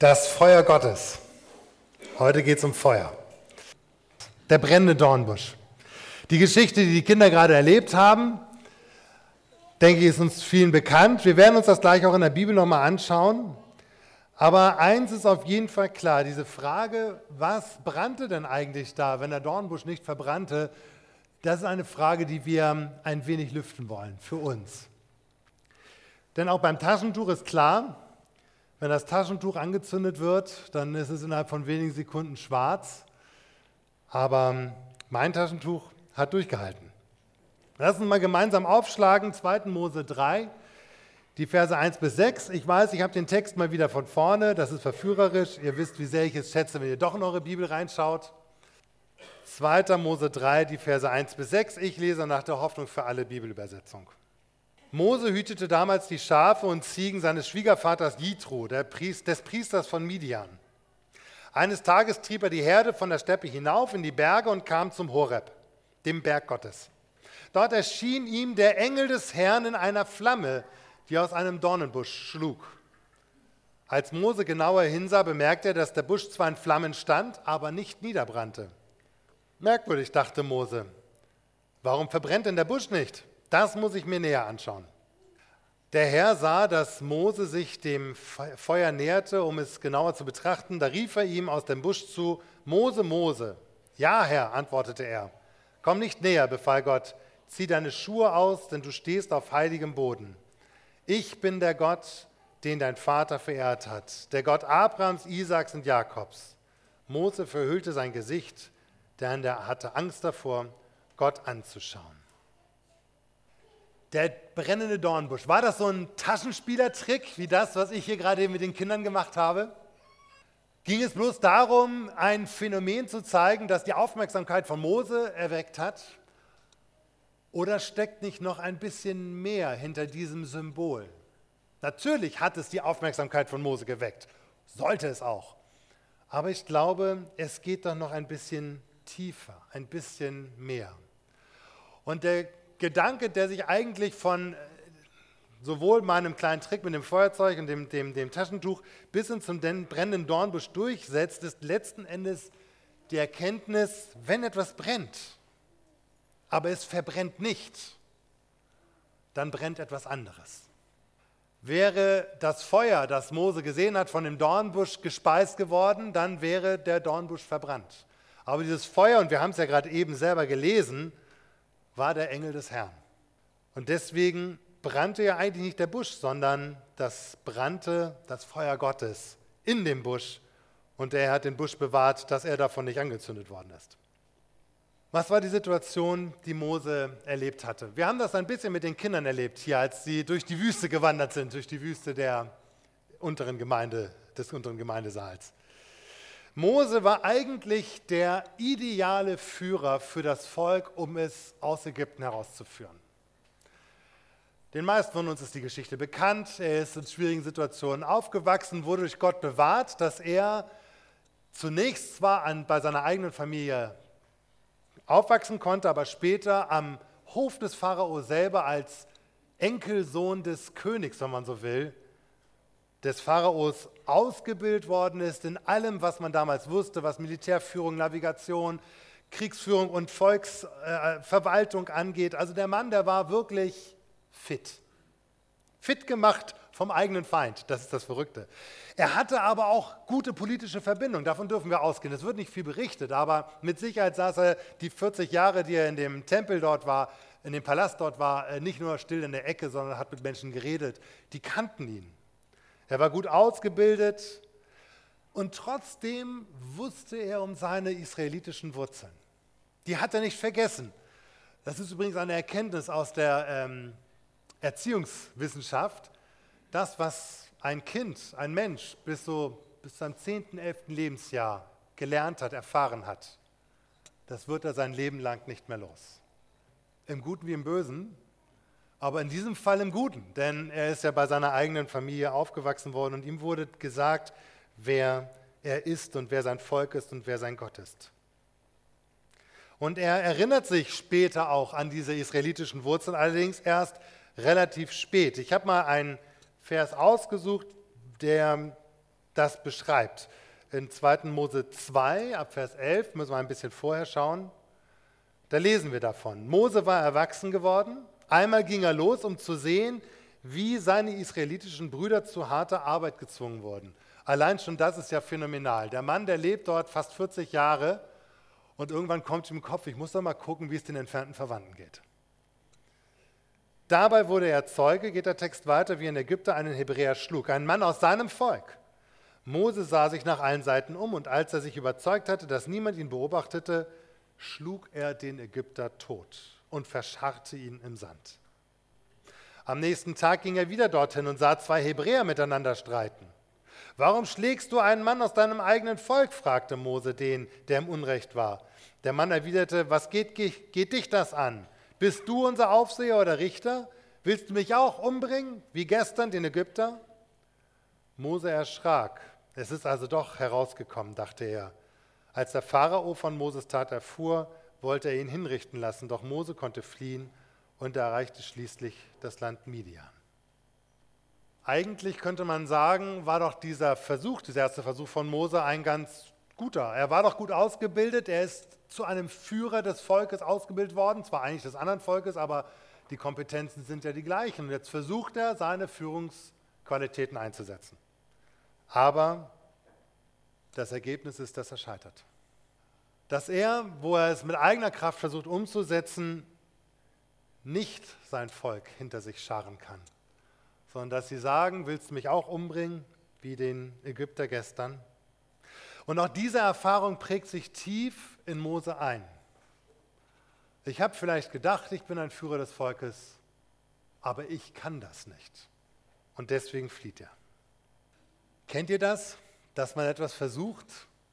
Das Feuer Gottes. Heute geht es um Feuer. Der brennende Dornbusch. Die Geschichte, die die Kinder gerade erlebt haben, denke ich, ist uns vielen bekannt. Wir werden uns das gleich auch in der Bibel nochmal anschauen. Aber eins ist auf jeden Fall klar, diese Frage, was brannte denn eigentlich da, wenn der Dornbusch nicht verbrannte, das ist eine Frage, die wir ein wenig lüften wollen für uns. Denn auch beim Taschentuch ist klar, wenn das Taschentuch angezündet wird, dann ist es innerhalb von wenigen Sekunden schwarz. Aber mein Taschentuch hat durchgehalten. Lass uns mal gemeinsam aufschlagen, 2. Mose 3, die Verse 1 bis 6. Ich weiß, ich habe den Text mal wieder von vorne, das ist verführerisch. Ihr wisst, wie sehr ich es schätze, wenn ihr doch in eure Bibel reinschaut. 2. Mose 3, die Verse 1 bis 6. Ich lese nach der Hoffnung für alle Bibelübersetzung. Mose hütete damals die Schafe und Ziegen seines Schwiegervaters Jitro, des Priesters von Midian. Eines Tages trieb er die Herde von der Steppe hinauf in die Berge und kam zum Horeb, dem Berg Gottes. Dort erschien ihm der Engel des Herrn in einer Flamme, die aus einem Dornenbusch schlug. Als Mose genauer hinsah, bemerkte er, dass der Busch zwar in Flammen stand, aber nicht niederbrannte. Merkwürdig, dachte Mose. Warum verbrennt denn der Busch nicht? Das muss ich mir näher anschauen. Der Herr sah, dass Mose sich dem Feuer näherte, um es genauer zu betrachten. Da rief er ihm aus dem Busch zu, Mose, Mose. Ja, Herr, antwortete er. Komm nicht näher, befahl Gott. Zieh deine Schuhe aus, denn du stehst auf heiligem Boden. Ich bin der Gott, den dein Vater verehrt hat, der Gott Abrahams, Isaaks und Jakobs. Mose verhüllte sein Gesicht, denn er hatte Angst davor, Gott anzuschauen. Der brennende Dornbusch, war das so ein Taschenspielertrick, wie das, was ich hier gerade mit den Kindern gemacht habe? Ging es bloß darum, ein Phänomen zu zeigen, das die Aufmerksamkeit von Mose erweckt hat? Oder steckt nicht noch ein bisschen mehr hinter diesem Symbol? Natürlich hat es die Aufmerksamkeit von Mose geweckt, sollte es auch. Aber ich glaube, es geht doch noch ein bisschen tiefer, ein bisschen mehr. Und der Gedanke, der sich eigentlich von sowohl meinem kleinen Trick mit dem Feuerzeug und dem Taschentuch bis hin zum brennenden Dornbusch durchsetzt, ist letzten Endes die Erkenntnis, wenn etwas brennt, aber es verbrennt nicht, dann brennt etwas anderes. Wäre das Feuer, das Mose gesehen hat, von dem Dornbusch gespeist geworden, dann wäre der Dornbusch verbrannt. Aber dieses Feuer, und wir haben es ja gerade eben selber gelesen, war der Engel des Herrn. Und deswegen brannte ja eigentlich nicht der Busch, sondern das brannte das Feuer Gottes in dem Busch. Und er hat den Busch bewahrt, dass er davon nicht angezündet worden ist. Was war die Situation, die Mose erlebt hatte? Wir haben das ein bisschen mit den Kindern erlebt hier, als sie durch die Wüste gewandert sind, durch die Wüste des unteren Gemeindesaals. Mose war eigentlich der ideale Führer für das Volk, um es aus Ägypten herauszuführen. Den meisten von uns ist die Geschichte bekannt. Er ist in schwierigen Situationen aufgewachsen, wurde durch Gott bewahrt, dass er zunächst zwar bei seiner eigenen Familie aufwachsen konnte, aber später am Hof des Pharao selber als Enkelsohn des Königs, wenn man so will, des Pharaos ausgebildet worden ist in allem, was man damals wusste, was Militärführung, Navigation, Kriegsführung und Volksverwaltung angeht. Also der Mann, der war wirklich fit. Fit gemacht vom eigenen Feind, das ist das Verrückte. Er hatte aber auch gute politische Verbindungen, davon dürfen wir ausgehen. Es wird nicht viel berichtet, aber mit Sicherheit saß er die 40 Jahre, die er in dem Tempel dort war, in dem Palast dort war, nicht nur still in der Ecke, sondern hat mit Menschen geredet. Die kannten ihn. Er war gut ausgebildet und trotzdem wusste er um seine israelitischen Wurzeln. Die hat er nicht vergessen. Das ist übrigens eine Erkenntnis aus der Erziehungswissenschaft. Das, was ein Kind, ein Mensch bis zum 10., 11. Lebensjahr gelernt hat, erfahren hat, das wird er sein Leben lang nicht mehr los. Im Guten wie im Bösen. Aber in diesem Fall im Guten, denn er ist ja bei seiner eigenen Familie aufgewachsen worden und ihm wurde gesagt, wer er ist und wer sein Volk ist und wer sein Gott ist. Und er erinnert sich später auch an diese israelitischen Wurzeln, allerdings erst relativ spät. Ich habe mal einen Vers ausgesucht, der das beschreibt. In 2. Mose 2, ab Vers 11, müssen wir ein bisschen vorher schauen, da lesen wir davon. Mose war erwachsen geworden, einmal ging er los, um zu sehen, wie seine israelitischen Brüder zu harter Arbeit gezwungen wurden. Allein schon das ist ja phänomenal. Der Mann, der lebt dort fast 40 Jahre und irgendwann kommt ihm im Kopf, ich muss doch mal gucken, wie es den entfernten Verwandten geht. Dabei wurde er Zeuge, geht der Text weiter, wie ein Ägypter einen Hebräer schlug, ein Mann aus seinem Volk. Mose sah sich nach allen Seiten um und als er sich überzeugt hatte, dass niemand ihn beobachtete, schlug er den Ägypter tot und verscharrte ihn im Sand. Am nächsten Tag ging er wieder dorthin und sah 2 Hebräer miteinander streiten. »Warum schlägst du einen Mann aus deinem eigenen Volk?« fragte Mose den, der im Unrecht war. Der Mann erwiderte, was geht dich das an? Bist du unser Aufseher oder Richter? Willst du mich auch umbringen, wie gestern den Ägypter? Mose erschrak. Es ist also doch herausgekommen, dachte er. Als der Pharao von Moses Tat erfuhr, wollte er ihn hinrichten lassen, doch Mose konnte fliehen und er erreichte schließlich das Land Midian. Eigentlich könnte man sagen, war doch dieser erste Versuch von Mose ein ganz guter. Er war doch gut ausgebildet, er ist zu einem Führer des Volkes ausgebildet worden, zwar eigentlich des anderen Volkes, aber die Kompetenzen sind ja die gleichen. Und jetzt versucht er, seine Führungsqualitäten einzusetzen. Aber das Ergebnis ist, dass er scheitert. Dass er, wo er es mit eigener Kraft versucht umzusetzen, nicht sein Volk hinter sich scharen kann, sondern dass sie sagen, willst du mich auch umbringen, wie den Ägypter gestern? Und auch diese Erfahrung prägt sich tief in Mose ein. Ich habe vielleicht gedacht, ich bin ein Führer des Volkes, aber ich kann das nicht. Und deswegen flieht er. Kennt ihr das, dass man etwas versucht,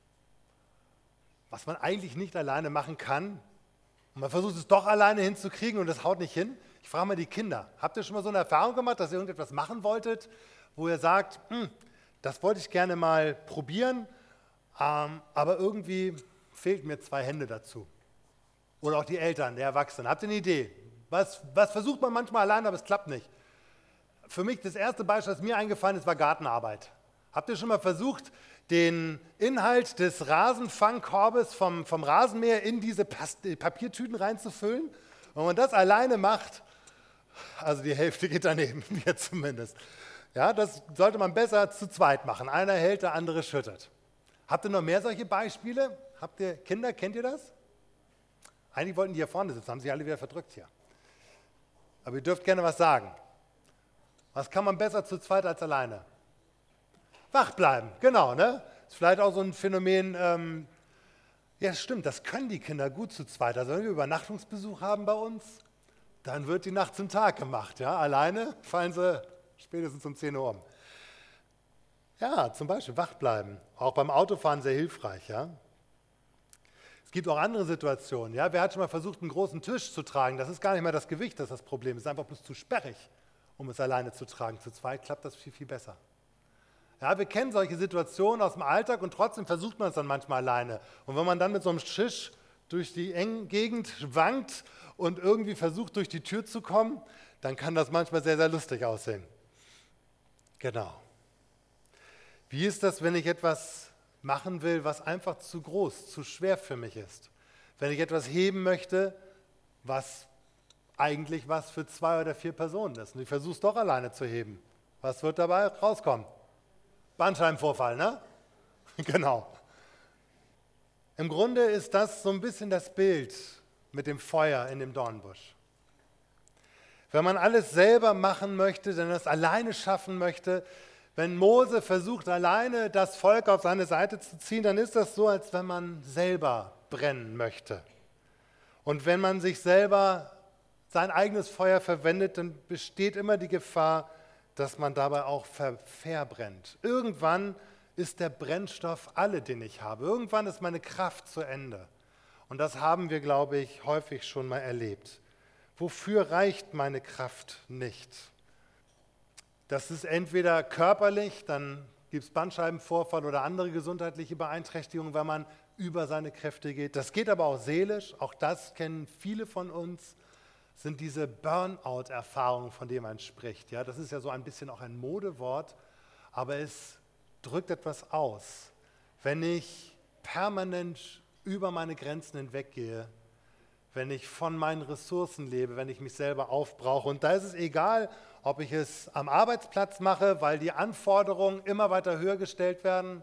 was man eigentlich nicht alleine machen kann? Und man versucht es doch alleine hinzukriegen und es haut nicht hin? Ich frage mal die Kinder, habt ihr schon mal so eine Erfahrung gemacht, dass ihr irgendetwas machen wolltet, wo ihr sagt, das wollte ich gerne mal probieren, aber irgendwie fehlt mir 2 Hände dazu. Oder auch die Eltern, der Erwachsenen. Habt ihr eine Idee? Was versucht man manchmal alleine, aber es klappt nicht? Für mich das erste Beispiel, das mir eingefallen ist, war Gartenarbeit. Habt ihr schon mal versucht, den Inhalt des Rasenfangkorbes vom Rasenmäher in diese Papiertüten reinzufüllen? Wenn man das alleine macht, also die Hälfte geht daneben, mir zumindest. Ja, das sollte man besser zu zweit machen. Einer hält, der andere schüttet. Habt ihr noch mehr solche Beispiele? Habt ihr Kinder, kennt ihr das? Eigentlich wollten die hier vorne sitzen, haben sich alle wieder verdrückt hier. Aber ihr dürft gerne was sagen. Was kann man besser zu zweit als alleine? Wach bleiben, genau, ne? Ist vielleicht auch so ein Phänomen, ja stimmt, das können die Kinder gut zu zweit. Also wenn wir Übernachtungsbesuch haben bei uns, dann wird die Nacht zum Tag gemacht, ja? Alleine fallen sie spätestens um 10 Uhr um. Ja, zum Beispiel wach bleiben, auch beim Autofahren sehr hilfreich, ja? Es gibt auch andere Situationen, ja? Wer hat schon mal versucht, einen großen Tisch zu tragen? Das ist gar nicht mehr das Gewicht, das ist das Problem, es ist einfach bloß zu sperrig, um es alleine zu tragen. Zu zweit klappt das viel, viel besser. Ja, wir kennen solche Situationen aus dem Alltag und trotzdem versucht man es dann manchmal alleine. Und wenn man dann mit so einem Tisch durch die enge Gegend wankt und irgendwie versucht, durch die Tür zu kommen, dann kann das manchmal sehr, sehr lustig aussehen. Genau. Wie ist das, wenn ich etwas machen will, was einfach zu groß, zu schwer für mich ist? Wenn ich etwas heben möchte, was eigentlich was für 2 oder 4 Personen ist und ich versuche es doch alleine zu heben. Was wird dabei rauskommen? Bandscheibenvorfall, ne? Genau. Im Grunde ist das so ein bisschen das Bild mit dem Feuer in dem Dornbusch. Wenn man alles selber machen möchte, wenn man es alleine schaffen möchte, wenn Mose versucht, alleine das Volk auf seine Seite zu ziehen, dann ist das so, als wenn man selber brennen möchte. Und wenn man sich selber sein eigenes Feuer verwendet, dann besteht immer die Gefahr, dass man dabei auch verbrennt. Irgendwann ist der Brennstoff alle, den ich habe. Irgendwann ist meine Kraft zu Ende. Und das haben wir, glaube ich, häufig schon mal erlebt. Wofür reicht meine Kraft nicht? Das ist entweder körperlich, dann gibt es Bandscheibenvorfall oder andere gesundheitliche Beeinträchtigungen, wenn man über seine Kräfte geht. Das geht aber auch seelisch, auch das kennen viele von uns, sind diese Burnout-Erfahrungen, von denen man spricht. Ja, das ist ja so ein bisschen auch ein Modewort, aber es drückt etwas aus, wenn ich permanent über meine Grenzen hinweggehe, wenn ich von meinen Ressourcen lebe, wenn ich mich selber aufbrauche. Und da ist es egal, ob ich es am Arbeitsplatz mache, weil die Anforderungen immer weiter höher gestellt werden,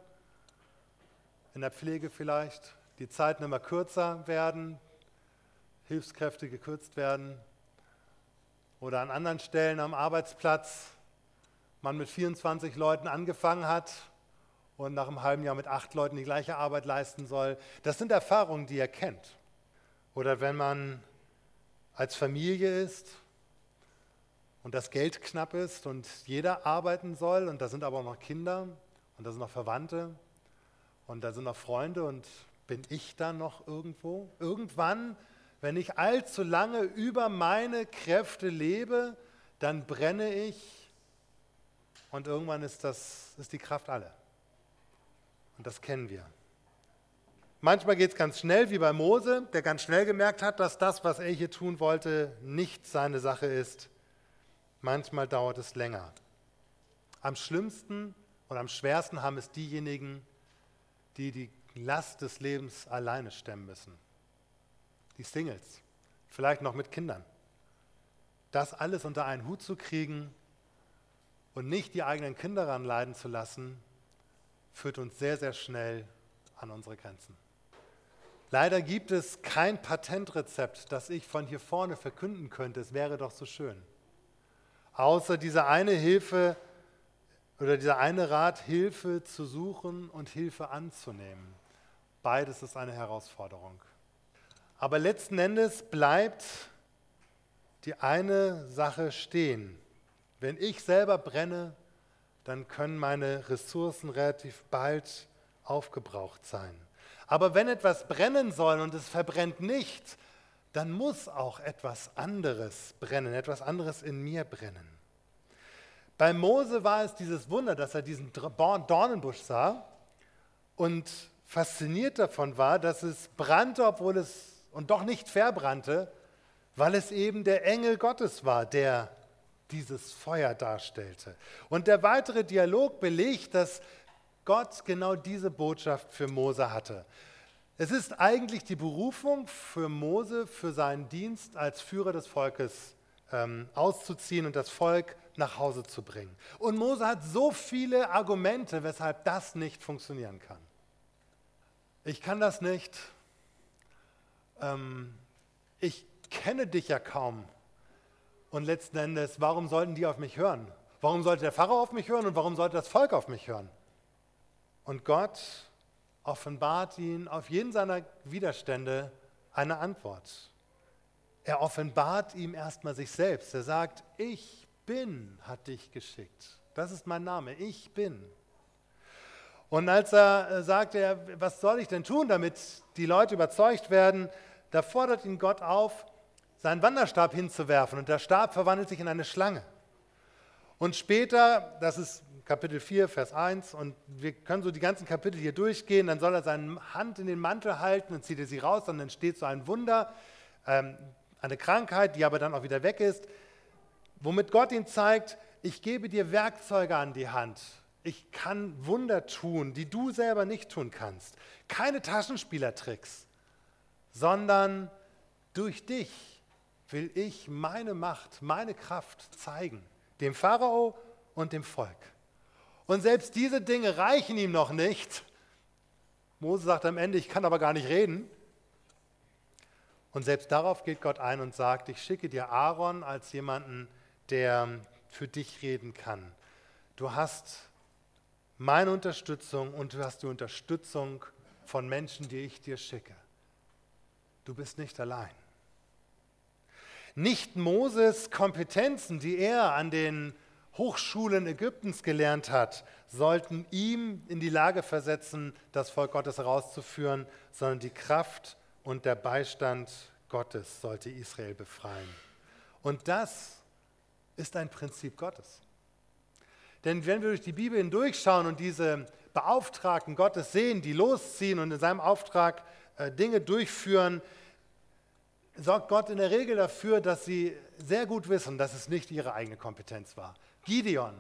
in der Pflege vielleicht, die Zeiten immer kürzer werden, Hilfskräfte gekürzt werden oder an anderen Stellen am Arbeitsplatz man mit 24 Leuten angefangen hat und nach einem halben Jahr mit 8 Leuten die gleiche Arbeit leisten soll. Das sind Erfahrungen, die ihr kennt. Oder wenn man als Familie ist und das Geld knapp ist und jeder arbeiten soll und da sind aber auch noch Kinder und da sind noch Verwandte und da sind noch Freunde und bin ich dann noch irgendwo? Irgendwann, wenn ich allzu lange über meine Kräfte lebe, dann brenne ich und irgendwann ist die Kraft alle. Und das kennen wir. Manchmal geht es ganz schnell, wie bei Mose, der ganz schnell gemerkt hat, dass das, was er hier tun wollte, nicht seine Sache ist. Manchmal dauert es länger. Am schlimmsten und am schwersten haben es diejenigen, die die Last des Lebens alleine stemmen müssen. Die Singles, vielleicht noch mit Kindern. Das alles unter einen Hut zu kriegen und nicht die eigenen Kinder daran leiden zu lassen, führt uns sehr, sehr schnell an unsere Grenzen. Leider gibt es kein Patentrezept, das ich von hier vorne verkünden könnte. Es wäre doch so schön. Außer diese eine Hilfe oder dieser eine Rat, Hilfe zu suchen und Hilfe anzunehmen. Beides ist eine Herausforderung. Aber letzten Endes bleibt die eine Sache stehen. Wenn ich selber brenne, dann können meine Ressourcen relativ bald aufgebraucht sein. Aber wenn etwas brennen soll und es verbrennt nicht, dann muss auch etwas anderes brennen, etwas anderes in mir brennen. Bei Mose war es dieses Wunder, dass er diesen Dornenbusch sah und fasziniert davon war, dass es brannte, obwohl es und doch nicht verbrannte, weil es eben der Engel Gottes war, der dieses Feuer darstellte. Und der weitere Dialog belegt, dass Gott genau diese Botschaft für Mose hatte. Es ist eigentlich die Berufung für Mose, für seinen Dienst als Führer des Volkes auszuziehen und das Volk nach Hause zu bringen. Und Mose hat so viele Argumente, weshalb das nicht funktionieren kann. Ich kann das nicht. Ich kenne dich ja kaum. Und letzten Endes, warum sollten die auf mich hören? Warum sollte der Pharao auf mich hören und warum sollte das Volk auf mich hören? Und Gott offenbart ihn auf jeden seiner Widerstände eine Antwort. Er offenbart ihm erstmal sich selbst. Er sagt, ich bin, hat dich geschickt. Das ist mein Name, ich bin. Und als er sagte, was soll ich denn tun, damit die Leute überzeugt werden, da fordert ihn Gott auf, seinen Wanderstab hinzuwerfen. Und der Stab verwandelt sich in eine Schlange. Und später, das ist Kapitel 4, Vers 1, und wir können so die ganzen Kapitel hier durchgehen, dann soll er seine Hand in den Mantel halten und zieht er sie raus, dann entsteht so ein Wunder, eine Krankheit, die aber dann auch wieder weg ist, womit Gott ihm zeigt, ich gebe dir Werkzeuge an die Hand. Ich kann Wunder tun, die du selber nicht tun kannst. Keine Taschenspielertricks, sondern durch dich will ich meine Macht, meine Kraft zeigen, dem Pharao und dem Volk. Und selbst diese Dinge reichen ihm noch nicht. Mose sagt am Ende, ich kann aber gar nicht reden. Und selbst darauf geht Gott ein und sagt, ich schicke dir Aaron als jemanden, der für dich reden kann. Du hast meine Unterstützung und du hast die Unterstützung von Menschen, die ich dir schicke. Du bist nicht allein. Nicht Moses Kompetenzen, die er an den Hochschulen Ägyptens gelernt hat, sollten ihm in die Lage versetzen, das Volk Gottes herauszuführen, sondern die Kraft und der Beistand Gottes sollte Israel befreien. Und das ist ein Prinzip Gottes. Denn wenn wir durch die Bibel hindurchschauen und diese Beauftragten Gottes sehen, die losziehen und in seinem Auftrag Dinge durchführen, sorgt Gott in der Regel dafür, dass sie sehr gut wissen, dass es nicht ihre eigene Kompetenz war. Gideon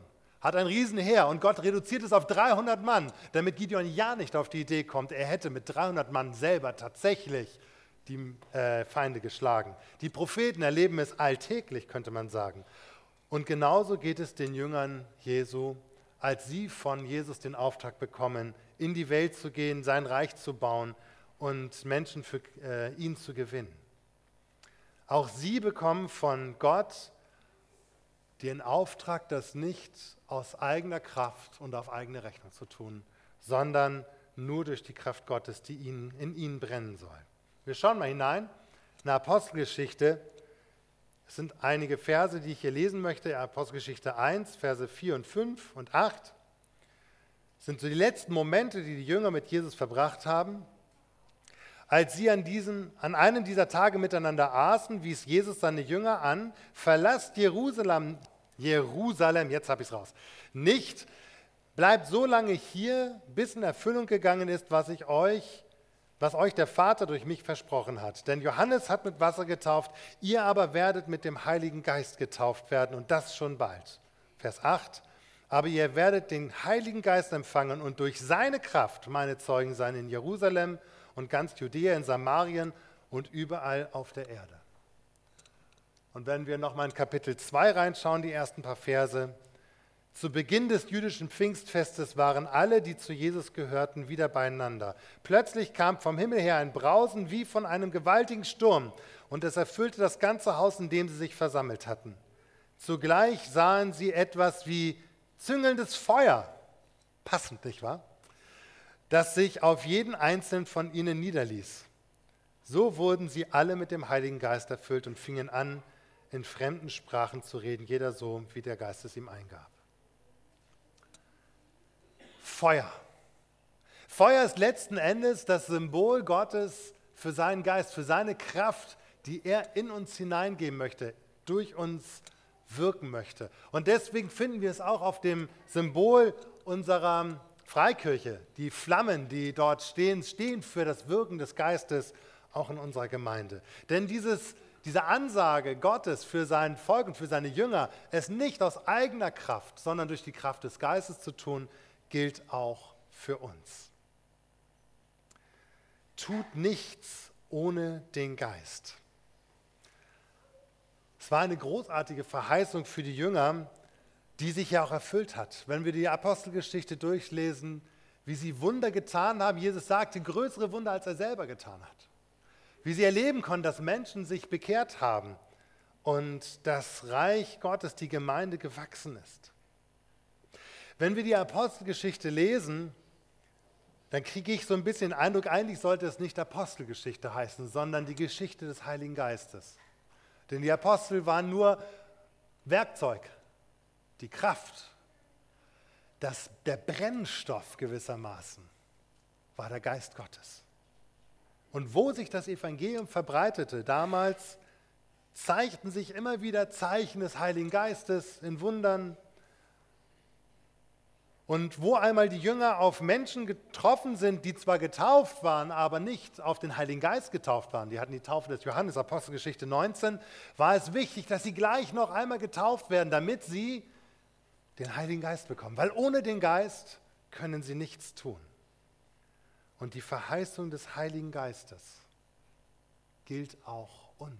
hat ein Riesenheer und Gott reduziert es auf 300 Mann, damit Gideon ja nicht auf die Idee kommt, er hätte mit 300 Mann selber tatsächlich die Feinde geschlagen. Die Propheten erleben es alltäglich, könnte man sagen. Und genauso geht es den Jüngern Jesu, als sie von Jesus den Auftrag bekommen, in die Welt zu gehen, sein Reich zu bauen und Menschen für ihn zu gewinnen. Auch sie bekommen von Gott den Auftrag, das nicht aus eigener Kraft und auf eigene Rechnung zu tun, sondern nur durch die Kraft Gottes, die in ihnen brennen soll. Wir schauen mal hinein in die Apostelgeschichte. Es sind einige Verse, die ich hier lesen möchte. Apostelgeschichte 1, Verse 4 und 5 und 8. Das sind so die letzten Momente, die die Jünger mit Jesus verbracht haben. Als sie an einem dieser Tage miteinander aßen, wies Jesus seine Jünger an: Verlasst Jerusalem, jetzt habe ich es raus, nicht, bleibt so lange hier, bis in Erfüllung gegangen ist, was euch der Vater durch mich versprochen hat. Denn Johannes hat mit Wasser getauft, ihr aber werdet mit dem Heiligen Geist getauft werden, und das schon bald. Vers 8. Aber ihr werdet den Heiligen Geist empfangen und durch seine Kraft meine Zeugen sein in Jerusalem und ganz Judäa, in Samarien und überall auf der Erde. Und wenn wir nochmal in Kapitel 2 reinschauen, die ersten paar Verse. Zu Beginn des jüdischen Pfingstfestes waren alle, die zu Jesus gehörten, wieder beieinander. Plötzlich kam vom Himmel her ein Brausen wie von einem gewaltigen Sturm, und es erfüllte das ganze Haus, in dem sie sich versammelt hatten. Zugleich sahen sie etwas wie züngelndes Feuer, passend, nicht wahr? Das sich auf jeden einzelnen von ihnen niederließ. So wurden sie alle mit dem Heiligen Geist erfüllt und fingen an, in fremden Sprachen zu reden, jeder so, wie der Geist es ihm eingab. Feuer. Feuer ist letzten Endes das Symbol Gottes für seinen Geist, für seine Kraft, die er in uns hineingeben möchte, durch uns wirken möchte. Und deswegen finden wir es auch auf dem Symbol unserer Freikirche. Die Flammen, die dort stehen, stehen für das Wirken des Geistes auch in unserer Gemeinde. Denn diese Ansage Gottes für sein Volk und für seine Jünger, es nicht aus eigener Kraft, sondern durch die Kraft des Geistes zu tun, gilt auch für uns. Tut nichts ohne den Geist. Es war eine großartige Verheißung für die Jünger, die sich ja auch erfüllt hat. Wenn wir die Apostelgeschichte durchlesen, wie sie Wunder getan haben, Jesus sagte, größere Wunder, als er selber getan hat. Wie sie erleben konnten, dass Menschen sich bekehrt haben und das Reich Gottes, die Gemeinde, gewachsen ist. Wenn wir die Apostelgeschichte lesen, dann kriege ich so ein bisschen den Eindruck, eigentlich sollte es nicht Apostelgeschichte heißen, sondern die Geschichte des Heiligen Geistes. Denn die Apostel waren nur Werkzeug, die Kraft, der Brennstoff gewissermaßen war der Geist Gottes. Und wo sich das Evangelium verbreitete, damals zeigten sich immer wieder Zeichen des Heiligen Geistes in Wundern. Und wo einmal die Jünger auf Menschen getroffen sind, die zwar getauft waren, aber nicht auf den Heiligen Geist getauft waren, die hatten die Taufe des Johannes, Apostelgeschichte 19, war es wichtig, dass sie gleich noch einmal getauft werden, damit sie den Heiligen Geist bekommen. Weil ohne den Geist können sie nichts tun. Und die Verheißung des Heiligen Geistes gilt auch uns.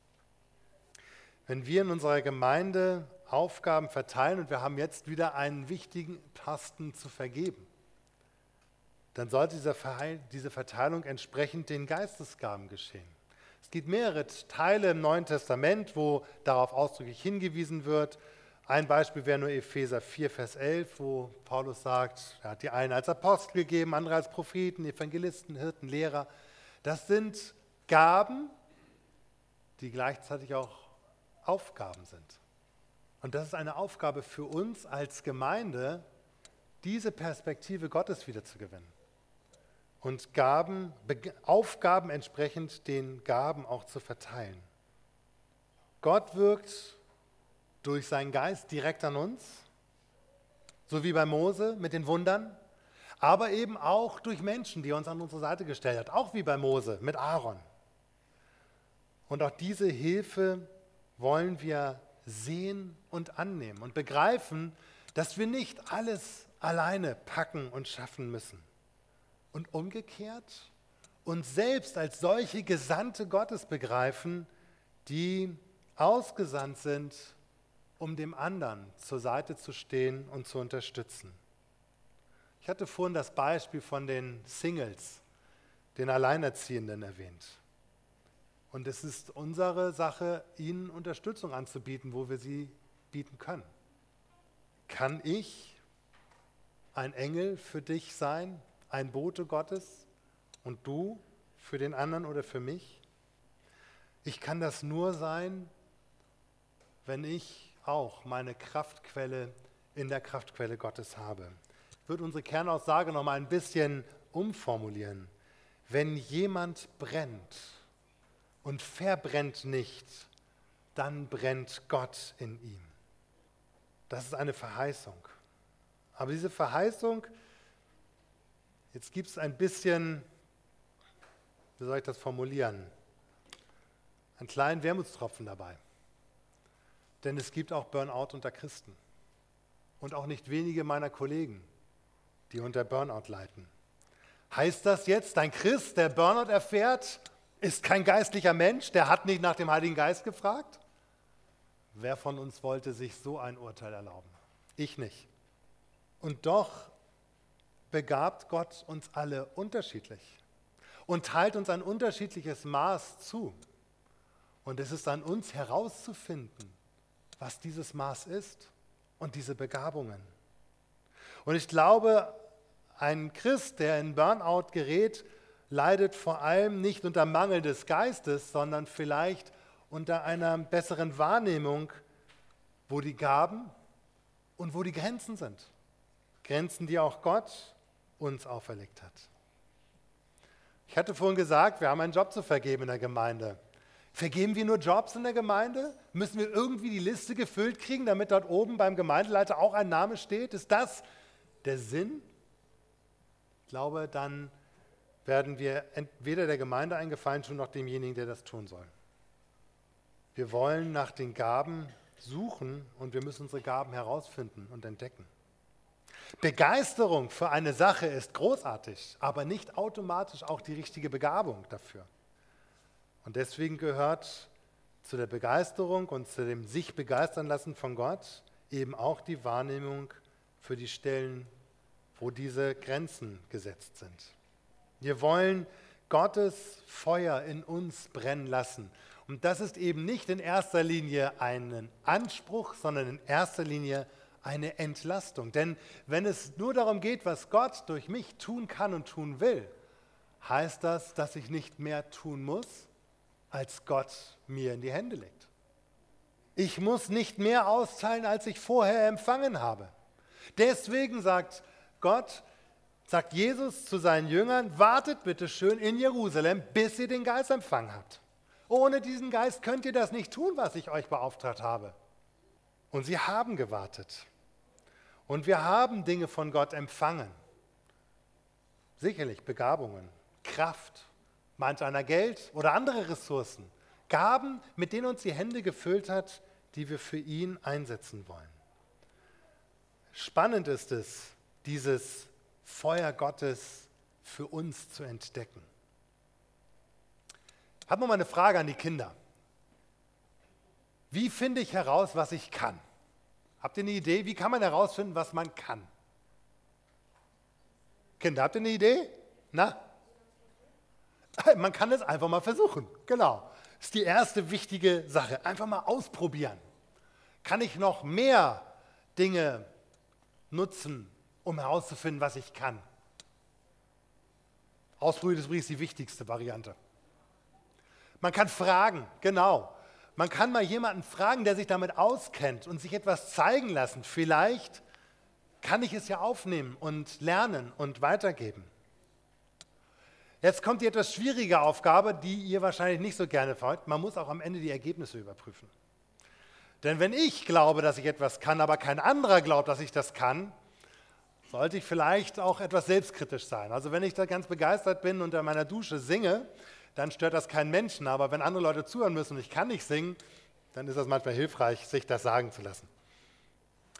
Wenn wir in unserer Gemeinde Aufgaben verteilen und wir haben jetzt wieder einen wichtigen Posten zu vergeben, dann sollte diese Verteilung entsprechend den Geistesgaben geschehen. Es gibt mehrere Teile im Neuen Testament, wo darauf ausdrücklich hingewiesen wird. Ein Beispiel wäre nur Epheser 4, Vers 11, wo Paulus sagt, er hat die einen als Apostel gegeben, andere als Propheten, Evangelisten, Hirten, Lehrer. Das sind Gaben, die gleichzeitig auch Aufgaben sind. Und das ist eine Aufgabe für uns als Gemeinde, diese Perspektive Gottes wiederzugewinnen. Und Aufgaben entsprechend den Gaben auch zu verteilen. Gott wirkt durch seinen Geist direkt an uns, so wie bei Mose mit den Wundern, aber eben auch durch Menschen, die er uns an unsere Seite gestellt hat, auch wie bei Mose mit Aaron. Und auch diese Hilfe wollen wir sehen und annehmen und begreifen, dass wir nicht alles alleine packen und schaffen müssen. Und umgekehrt uns selbst als solche Gesandte Gottes begreifen, die ausgesandt sind, um dem anderen zur Seite zu stehen und zu unterstützen. Ich hatte vorhin das Beispiel von den Singles, den Alleinerziehenden erwähnt. Und es ist unsere Sache, ihnen Unterstützung anzubieten, wo wir sie bieten können. Kann ich ein Engel für dich sein, ein Bote Gottes und du für den anderen oder für mich? Ich kann das nur sein, wenn ich auch meine Kraftquelle in der Kraftquelle Gottes habe. Ich würde unsere Kernaussage noch mal ein bisschen umformulieren. Wenn jemand brennt und verbrennt nicht, dann brennt Gott in ihm. Das ist eine Verheißung. Aber diese Verheißung, jetzt gibt es ein bisschen, wie soll ich das formulieren, einen kleinen Wermutstropfen dabei. Denn es gibt auch Burnout unter Christen. Und auch nicht wenige meiner Kollegen, die unter Burnout leiden. Heißt das jetzt, ein Christ, der Burnout erfährt, ist kein geistlicher Mensch, der hat nicht nach dem Heiligen Geist gefragt? Wer von uns wollte sich so ein Urteil erlauben? Ich nicht. Und doch begabt Gott uns alle unterschiedlich und teilt uns ein unterschiedliches Maß zu. Und es ist an uns herauszufinden, was dieses Maß ist und diese Begabungen. Und ich glaube, ein Christ, der in Burnout gerät, leidet vor allem nicht unter Mangel des Geistes, sondern vielleicht unter einer besseren Wahrnehmung, wo die Gaben und wo die Grenzen sind. Grenzen, die auch Gott uns auferlegt hat. Ich hatte vorhin gesagt, wir haben einen Job zu vergeben in der Gemeinde. Vergeben wir nur Jobs in der Gemeinde? Müssen wir irgendwie die Liste gefüllt kriegen, damit dort oben beim Gemeindeleiter auch ein Name steht? Ist das der Sinn? Ich glaube, dann werden wir weder der Gemeinde einen Gefallen tun, noch demjenigen, der das tun soll. Wir wollen nach den Gaben suchen und wir müssen unsere Gaben herausfinden und entdecken. Begeisterung für eine Sache ist großartig, aber nicht automatisch auch die richtige Begabung dafür. Und deswegen gehört zu der Begeisterung und zu dem sich begeistern lassen von Gott eben auch die Wahrnehmung für die Stellen, wo diese Grenzen gesetzt sind. Wir wollen Gottes Feuer in uns brennen lassen. Und das ist eben nicht in erster Linie ein Anspruch, sondern in erster Linie eine Entlastung. Denn wenn es nur darum geht, was Gott durch mich tun kann und tun will, heißt das, dass ich nicht mehr tun muss, als Gott mir in die Hände legt. Ich muss nicht mehr austeilen, als ich vorher empfangen habe. Deswegen sagt Jesus zu seinen Jüngern, wartet bitte schön in Jerusalem, bis ihr den Geist empfangen habt. Ohne diesen Geist könnt ihr das nicht tun, was ich euch beauftragt habe. Und sie haben gewartet. Und wir haben Dinge von Gott empfangen. Sicherlich Begabungen, Kraft, manch einer Geld oder andere Ressourcen. Gaben, mit denen uns die Hände gefüllt hat, die wir für ihn einsetzen wollen. Spannend ist es, dieses Feuer Gottes für uns zu entdecken. Ich habe noch mal eine Frage an die Kinder. Wie finde ich heraus, was ich kann? Habt ihr eine Idee? Wie kann man herausfinden, was man kann? Kinder, habt ihr eine Idee? Na? Man kann es einfach mal versuchen. Genau. Das ist die erste wichtige Sache. Einfach mal ausprobieren. Kann ich noch mehr Dinge nutzen, um herauszufinden, was ich kann? Ausprobieren ist übrigens die wichtigste Variante. Man kann fragen, genau. Man kann mal jemanden fragen, der sich damit auskennt und sich etwas zeigen lassen. Vielleicht kann ich es ja aufnehmen und lernen und weitergeben. Jetzt kommt die etwas schwierige Aufgabe, die ihr wahrscheinlich nicht so gerne folgt. Man muss auch am Ende die Ergebnisse überprüfen. Denn wenn ich glaube, dass ich etwas kann, aber kein anderer glaubt, dass ich das kann, sollte ich vielleicht auch etwas selbstkritisch sein. Also wenn ich da ganz begeistert bin und unter meiner Dusche singe, dann stört das keinen Menschen. Aber wenn andere Leute zuhören müssen und ich kann nicht singen, dann ist das manchmal hilfreich, sich das sagen zu lassen.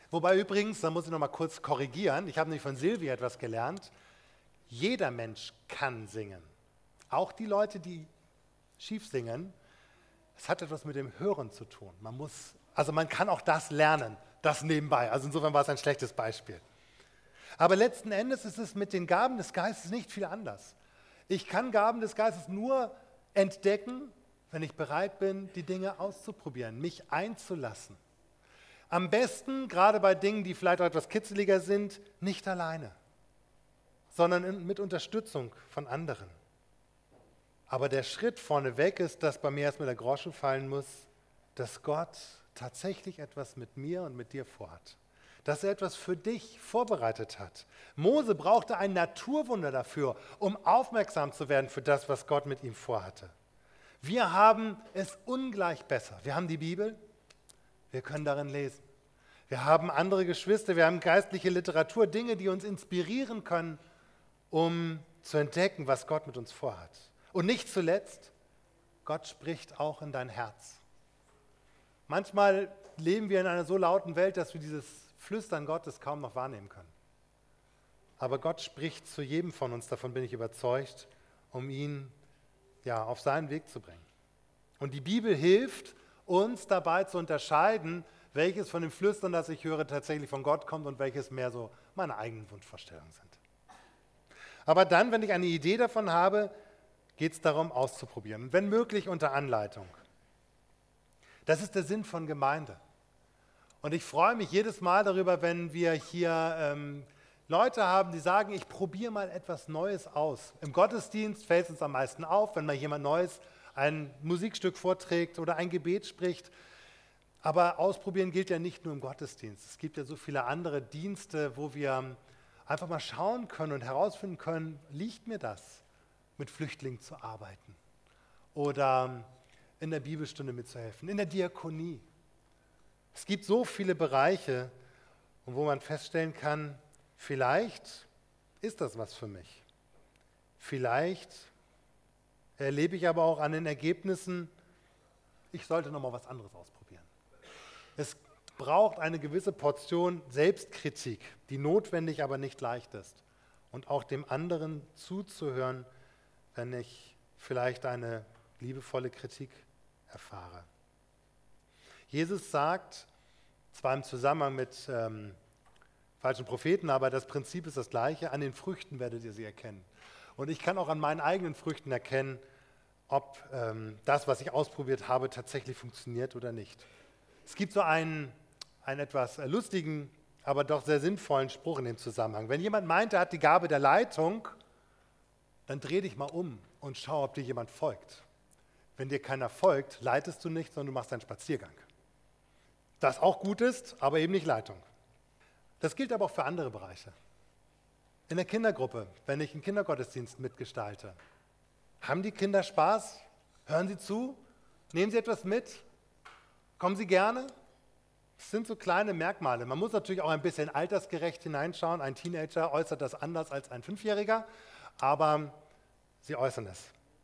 Wobei übrigens, da muss ich noch mal kurz korrigieren, ich habe nämlich von Silvia etwas gelernt, jeder Mensch kann singen. Auch die Leute, die schief singen, es hat etwas mit dem Hören zu tun. Man kann auch das lernen, das nebenbei. Also insofern war es ein schlechtes Beispiel. Aber letzten Endes ist es mit den Gaben des Geistes nicht viel anders. Ich kann Gaben des Geistes nur entdecken, wenn ich bereit bin, die Dinge auszuprobieren, mich einzulassen. Am besten, gerade bei Dingen, die vielleicht auch etwas kitzeliger sind, nicht alleine, sondern mit Unterstützung von anderen. Aber der Schritt vorneweg ist, dass bei mir erstmal der Groschen fallen muss, dass Gott tatsächlich etwas mit mir und mit dir vorhat. Dass er etwas für dich vorbereitet hat. Mose brauchte ein Naturwunder dafür, um aufmerksam zu werden für das, was Gott mit ihm vorhatte. Wir haben es ungleich besser. Wir haben die Bibel, wir können darin lesen. Wir haben andere Geschwister, wir haben geistliche Literatur, Dinge, die uns inspirieren können, um zu entdecken, was Gott mit uns vorhat. Und nicht zuletzt, Gott spricht auch in dein Herz. Manchmal leben wir in einer so lauten Welt, dass wir dieses Flüstern Gottes kaum noch wahrnehmen können. Aber Gott spricht zu jedem von uns, davon bin ich überzeugt, um ihn auf seinen Weg zu bringen. Und die Bibel hilft uns dabei zu unterscheiden, welches von dem Flüstern, das ich höre, tatsächlich von Gott kommt und welches mehr so meine eigenen Wunschvorstellungen sind. Aber dann, wenn ich eine Idee davon habe, geht es darum, auszuprobieren. Und wenn möglich, unter Anleitung. Das ist der Sinn von Gemeinde. Und ich freue mich jedes Mal darüber, wenn wir hier Leute haben, die sagen, ich probiere mal etwas Neues aus. Im Gottesdienst fällt es uns am meisten auf, wenn mal jemand Neues ein Musikstück vorträgt oder ein Gebet spricht. Aber ausprobieren gilt ja nicht nur im Gottesdienst. Es gibt ja so viele andere Dienste, wo wir einfach mal schauen können und herausfinden können, liegt mir das, mit Flüchtlingen zu arbeiten oder in der Bibelstunde mitzuhelfen, in der Diakonie. Es gibt so viele Bereiche, wo man feststellen kann, vielleicht ist das was für mich. Vielleicht erlebe ich aber auch an den Ergebnissen, ich sollte noch mal was anderes ausprobieren. Es braucht eine gewisse Portion Selbstkritik, die notwendig, aber nicht leicht ist. Und auch dem anderen zuzuhören, wenn ich vielleicht eine liebevolle Kritik erfahre. Jesus sagt, zwar im Zusammenhang mit falschen Propheten, aber das Prinzip ist das gleiche, an den Früchten werdet ihr sie erkennen. Und ich kann auch an meinen eigenen Früchten erkennen, ob das, was ich ausprobiert habe, tatsächlich funktioniert oder nicht. Es gibt so einen etwas lustigen, aber doch sehr sinnvollen Spruch in dem Zusammenhang. Wenn jemand meint, er hat die Gabe der Leitung, dann dreh dich mal um und schau, ob dir jemand folgt. Wenn dir keiner folgt, leitest du nicht, sondern du machst einen Spaziergang. Das auch gut ist, aber eben nicht Leitung. Das gilt aber auch für andere Bereiche. In der Kindergruppe, wenn ich einen Kindergottesdienst mitgestalte, haben die Kinder Spaß? Hören sie zu? Nehmen sie etwas mit? Kommen sie gerne? Das sind so kleine Merkmale. Man muss natürlich auch ein bisschen altersgerecht hineinschauen. Ein Teenager äußert das anders als ein Fünfjähriger, aber sie äußern es.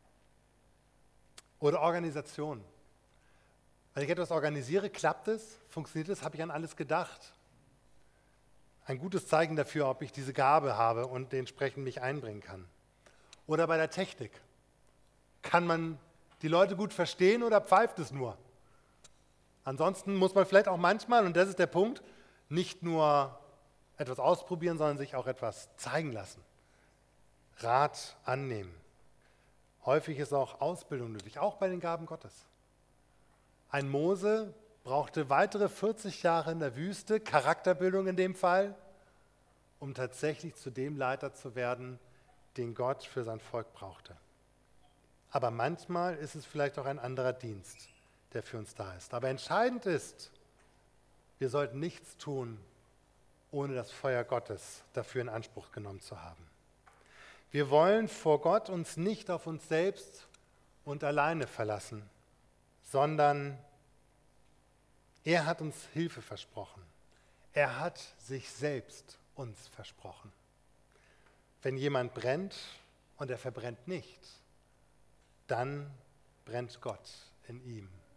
Oder Organisation. Wenn ich etwas organisiere, klappt es, funktioniert es, habe ich an alles gedacht. Ein gutes Zeichen dafür, ob ich diese Gabe habe und entsprechend mich einbringen kann. Oder bei der Technik. Kann man die Leute gut verstehen oder pfeift es nur? Ansonsten muss man vielleicht auch manchmal, und das ist der Punkt, nicht nur etwas ausprobieren, sondern sich auch etwas zeigen lassen. Rat annehmen. Häufig ist auch Ausbildung nötig, auch bei den Gaben Gottes. Ein Mose brauchte weitere 40 Jahre in der Wüste, Charakterbildung in dem Fall, um tatsächlich zu dem Leiter zu werden, den Gott für sein Volk brauchte. Aber manchmal ist es vielleicht auch ein anderer Dienst, der für uns da ist. Aber entscheidend ist, wir sollten nichts tun, ohne das Feuer Gottes dafür in Anspruch genommen zu haben. Wir wollen vor Gott uns nicht auf uns selbst und alleine verlassen, sondern er hat uns Hilfe versprochen. Er hat sich selbst uns versprochen. Wenn jemand brennt und er verbrennt nicht, dann brennt Gott in ihm.